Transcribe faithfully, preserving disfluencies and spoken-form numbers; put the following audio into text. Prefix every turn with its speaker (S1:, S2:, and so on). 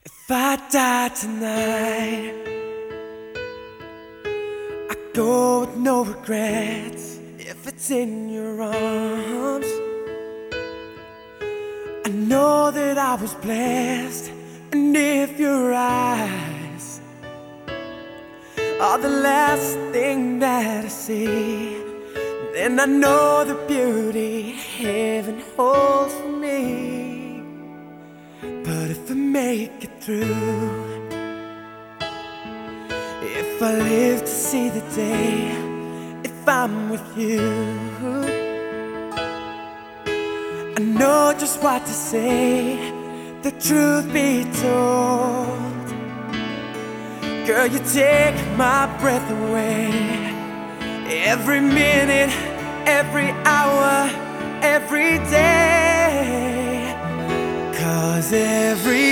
S1: If I die tonight, I go with no regrets. If it's in your arms, I know that I was blessed. And if your eyes are the last thing that I see, then I know the beauty heaven holds for me. But if I make it through, if I live to see the day, if I'm with you, I know just what to say. The truth be told, girl, you take my breath away. Every minute, every hour, every day. 'Cause every